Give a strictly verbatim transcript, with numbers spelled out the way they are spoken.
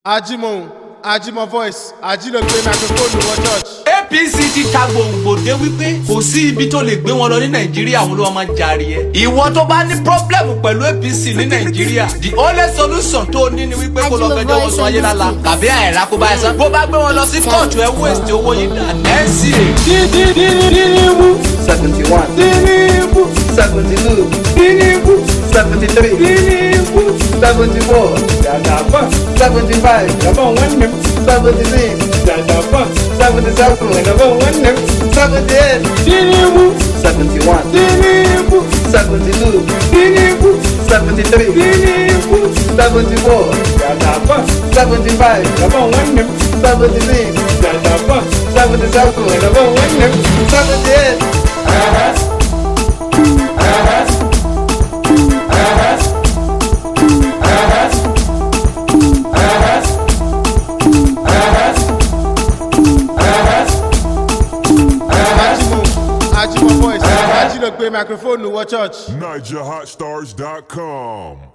Ajimo, Ajimo voice, Ajilo gbé microphone wọ church. A P C ti ta gbòǹgbò dé wípé kò sí ibi tó lè gbé wọn lọ ní Nàìjíríà àwọn ló máa ń jàre ẹ. Ìwọ tó bá ní pọ́blẹ́mù pẹ̀lú A P C ní Nàìjíríà, the only solution tó ní ni wípé kó lọ fẹjọ́ wọn sọ ayé lálá. Tàbí àìrá kó bá ẹ sọ. Bó bá gbé wọn lọ sí kóòtù ẹ waste owó yìí dà. N C A. Tinubu seventy one. Tinubu seventy two. Tinubu seventy three. Tinubu seventy four. Jagaba seventy five. Gaba one name. Seventy six. Jagaba seventy seven. Gaba one name. Seventy eight. Tinubu seventy one. Tinubu seventy two. Tinubu seventy three. Tinubu seventy four. Jagaba seventy five. Gaba one name. Seventy six. Jagaba seventy seven. Gaba one name. Seventy eight. Uh-huh. Uh-huh. Ajimo voice, Ajilo gbé microphone wọ church. Niger Hot Stars dot com